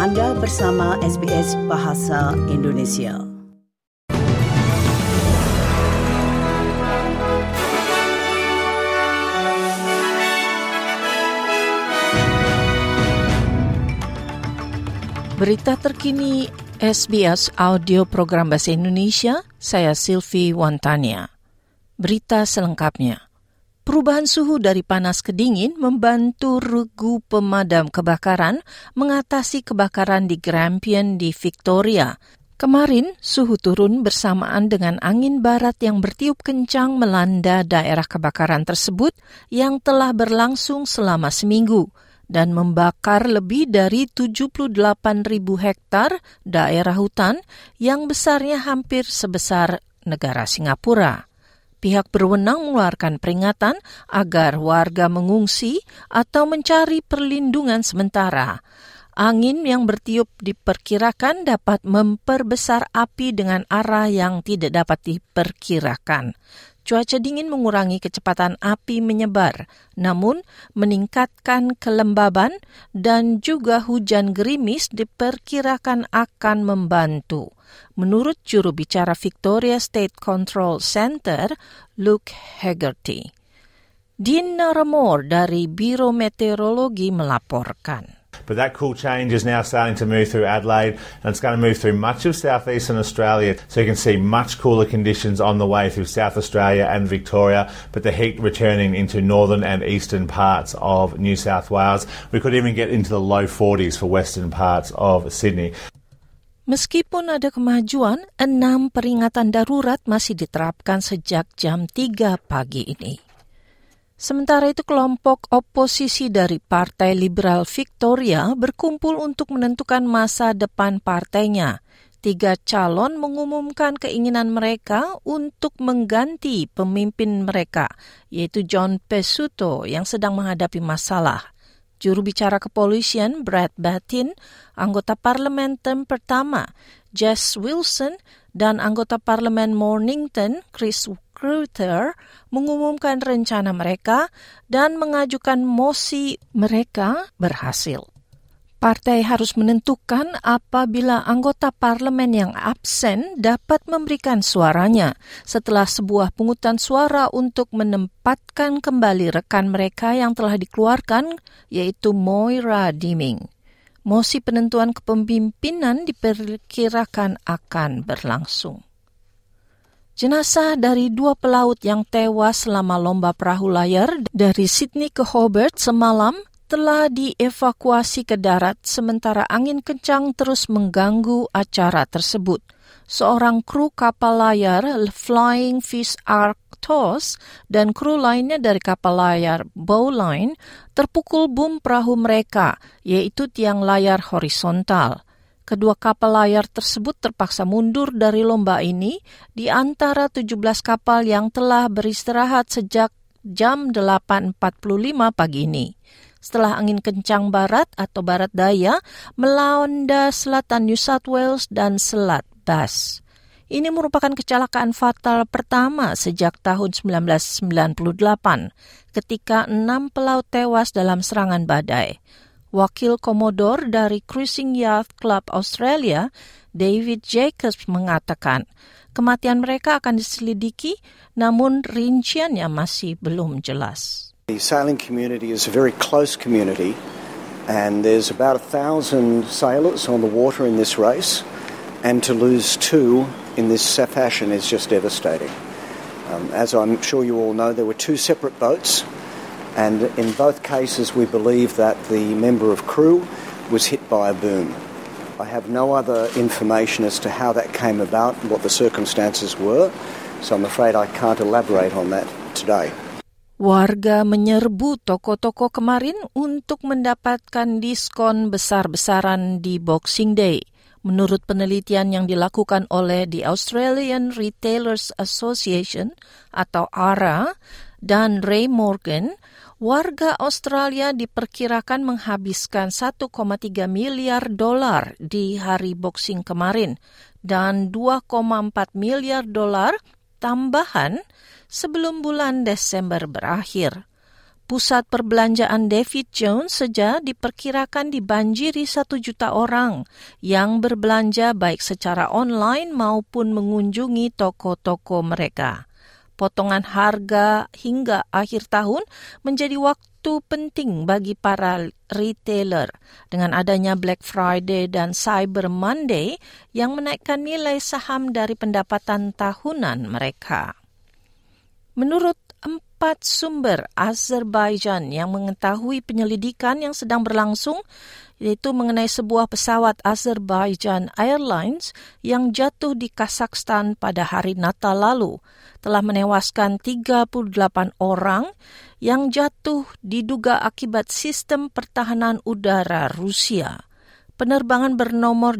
Anda bersama SBS Bahasa Indonesia. Berita terkini SBS Audio Program Bahasa Indonesia, saya Sylvie Wantania. Berita selengkapnya. Perubahan suhu dari panas ke dingin membantu regu pemadam kebakaran mengatasi kebakaran di Grampian di Victoria. Kemarin, suhu turun bersamaan dengan angin barat yang bertiup kencang melanda daerah kebakaran tersebut yang telah berlangsung selama seminggu dan membakar lebih dari 78.000 hektar daerah hutan yang besarnya hampir sebesar negara Singapura. Pihak berwenang mengeluarkan peringatan agar warga mengungsi atau mencari perlindungan sementara. Angin yang bertiup diperkirakan dapat memperbesar api dengan arah yang tidak dapat diperkirakan. Cuaca dingin mengurangi kecepatan api menyebar, namun meningkatkan kelembaban dan juga hujan gerimis diperkirakan akan membantu. Menurut juru bicara Victoria State Control Center, Luke Haggerty. Dean Naramore dari Biro Meteorologi melaporkan. But that cool change is now starting to move through Adelaide, and it's going to move through much of southeastern Australia, so you can see much cooler conditions on the way through South Australia and Victoria, but the heat returning into northern and eastern parts of New South Wales. We could even get into the low 40s for western parts of Sydney. Meskipun ada kemajuan, 6 peringatan darurat masih diterapkan sejak jam 3 pagi ini. Sementara itu, kelompok oposisi dari Partai Liberal Victoria berkumpul untuk menentukan masa depan partainya. 3 calon mengumumkan keinginan mereka untuk mengganti pemimpin mereka, yaitu John Pesutto yang sedang menghadapi masalah. Juru bicara kepolisian Brad Battin, anggota parlemen term pertama Jess Wilson, dan anggota parlemen Mornington Chris Crowther mengumumkan rencana mereka dan mengajukan mosi mereka berhasil. Partai harus menentukan apabila anggota parlemen yang absen dapat memberikan suaranya setelah sebuah pungutan suara untuk menempatkan kembali rekan mereka yang telah dikeluarkan, yaitu Moira Deeming. Mosi penentuan kepemimpinan diperkirakan akan berlangsung. Jenazah dari 2 pelaut yang tewas selama lomba perahu layar dari Sydney ke Hobart semalam telah dievakuasi ke darat sementara angin kencang terus mengganggu acara tersebut. Seorang kru kapal layar Flying Fish Arctos dan kru lainnya dari kapal layar Bowline terpukul boom perahu mereka, yaitu tiang layar horizontal. Kedua kapal layar tersebut terpaksa mundur dari lomba ini di antara 17 kapal yang telah beristirahat sejak jam 8.45 pagi ini. Setelah angin kencang barat atau barat daya melanda selatan New South Wales dan Selat Bass. Ini merupakan kecelakaan fatal pertama sejak tahun 1998 ketika 6 pelaut tewas dalam serangan badai. Wakil Komodor dari Cruising Yacht Club Australia, David Jacobs, mengatakan kematian mereka akan diselidiki, namun rinciannya masih belum jelas. The sailing community is a very close community, and there's about 1,000 sailors on the water in this race, and to lose 2 in this fashion is just devastating. As I'm sure you all know, there were 2 separate boats, and in both cases we believe that the member of crew was hit by a boom. I have no other information as to how that came about and what the circumstances were, so I'm afraid I can't elaborate on that today. Warga menyerbu toko-toko kemarin untuk mendapatkan diskon besar-besaran di Boxing Day. Menurut penelitian yang dilakukan oleh The Australian Retailers Association atau ARA dan Ray Morgan, warga Australia diperkirakan menghabiskan $1,3 miliar di hari Boxing kemarin dan $2,4 miliar tambahan sebelum bulan Desember berakhir. Pusat perbelanjaan David Jones saja diperkirakan dibanjiri 1 juta orang yang berbelanja baik secara online maupun mengunjungi toko-toko mereka. Potongan harga hingga akhir tahun menjadi waktu penting bagi para retailer dengan adanya Black Friday dan Cyber Monday yang menaikkan nilai saham dari pendapatan tahunan mereka. Menurut 4 sumber Azerbaijan yang mengetahui penyelidikan yang sedang berlangsung, yaitu mengenai sebuah pesawat Azerbaijan Airlines yang jatuh di Kazakhstan pada hari Natal lalu, telah menewaskan 38 orang yang jatuh diduga akibat sistem pertahanan udara Rusia. Penerbangan bernomor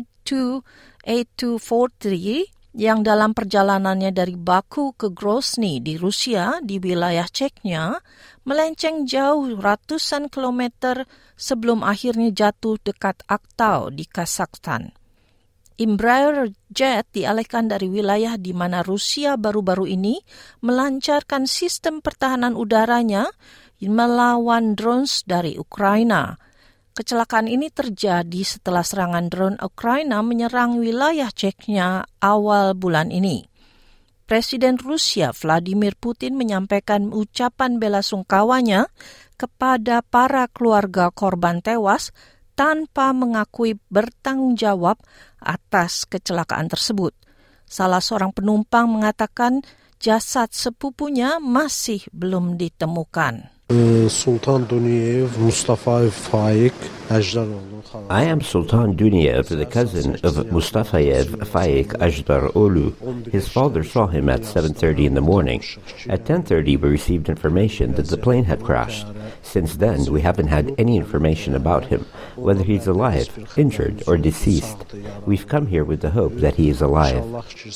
J28243 yang dalam perjalanannya dari Baku ke Grozny di Rusia di wilayah Chechnya melenceng jauh ratusan kilometer sebelum akhirnya jatuh dekat Aktau di Kazakhstan. Embraer Jet dialihkan dari wilayah di mana Rusia baru-baru ini melancarkan sistem pertahanan udaranya melawan drones dari Ukraina. Kecelakaan ini terjadi setelah serangan drone Ukraina menyerang wilayah Chechnya awal bulan ini. Presiden Rusia Vladimir Putin menyampaikan ucapan belasungkawanya kepada para keluarga korban tewas tanpa mengakui bertanggung jawab atas kecelakaan tersebut. Salah seorang penumpang mengatakan jasad sepupunya masih belum ditemukan. Sultan Duniyev, Mustafa Faik, Ajdaroğlu. I am Sultan Duniyev, the cousin of Mustafayev Faik Ajdaroğlu. His father saw him at 7:30 in the morning. At 10:30 we received information that the plane had crashed. Since then we haven't had any information about him, whether he's alive, injured or deceased. We've come here with the hope that he is alive.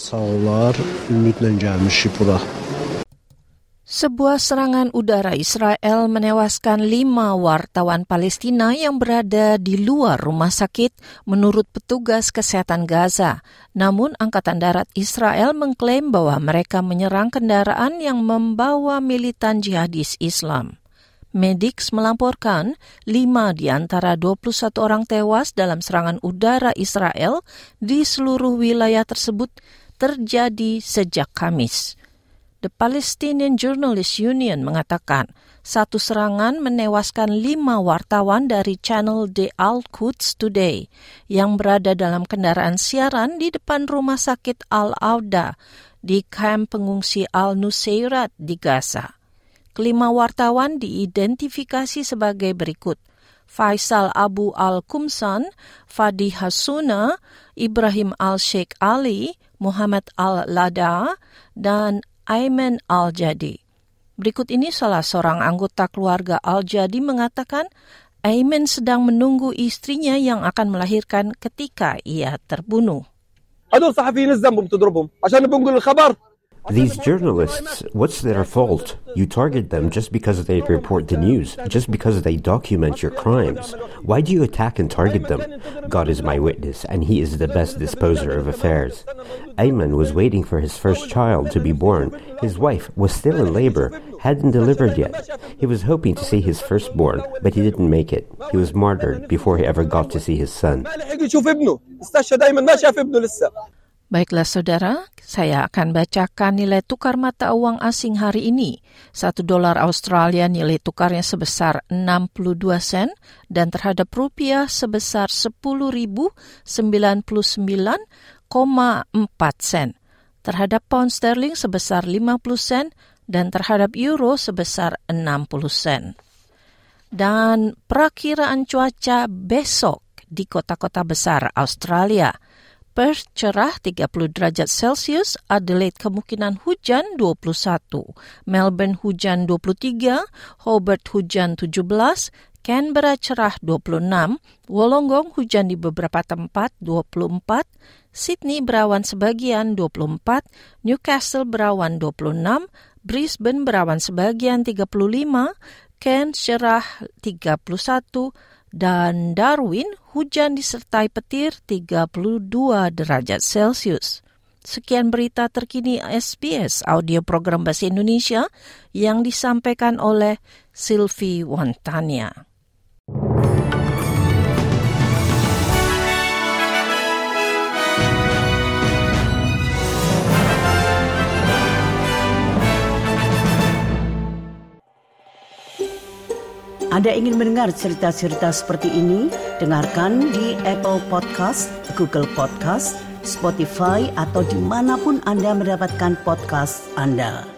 Sebuah serangan udara Israel menewaskan 5 wartawan Palestina yang berada di luar rumah sakit menurut petugas kesehatan Gaza. Namun Angkatan Darat Israel mengklaim bahwa mereka menyerang kendaraan yang membawa militan jihadis Islam. Medics melaporkan 5 di antara 21 orang tewas dalam serangan udara Israel di seluruh wilayah tersebut terjadi sejak Kamis. The Palestinian Journalists Union mengatakan satu serangan menewaskan 5 wartawan dari channel The Al-Quds Today yang berada dalam kendaraan siaran di depan rumah sakit Al-Auda di kamp pengungsi Al-Nusairat di Gaza. Kelima wartawan diidentifikasi sebagai berikut: Faisal Abu Al-Qumsan, Fadi Hasuna, Ibrahim Al-Sheikh Ali, Muhammad Al-Lada, dan Ayman Al-Jadi. Berikut ini salah seorang anggota keluarga Al-Jadi mengatakan Ayman sedang menunggu istrinya yang akan melahirkan ketika ia terbunuh. These journalists, what's their fault? You target them just because they report the news, just because they document your crimes. Why do you attack and target them? God is my witness, and he is the best disposer of affairs. Ayman was waiting for his first child to be born. His wife was still in labor, hadn't delivered yet. He was hoping to see his firstborn, but he didn't make it. He was martyred before he ever got to see his son. Baiklah saudara, saya akan bacakan nilai tukar mata uang asing hari ini. $1 Australia nilai tukarnya sebesar 62 sen dan terhadap rupiah sebesar 10.099,4 sen. Terhadap pound sterling sebesar 50 sen dan terhadap euro sebesar 60 sen. Dan perakiraan cuaca besok di kota-kota besar Australia. Perth cerah 30 derajat Celcius, Adelaide kemungkinan hujan 21, Melbourne hujan 23, Hobart hujan 17, Canberra cerah 26, Wollongong hujan di beberapa tempat 24, Sydney berawan sebagian 24, Newcastle berawan 26, Brisbane berawan sebagian 35, Cairns cerah 31, dan Darwin hujan disertai petir 32 derajat Celcius. sekian berita terkini SBS audio program Bahasa Indonesia yang disampaikan oleh Sylvie Wantania. Anda ingin mendengar cerita-cerita seperti ini? Dengarkan di Apple Podcast, Google Podcast, Spotify, atau dimanapun Anda mendapatkan podcast Anda.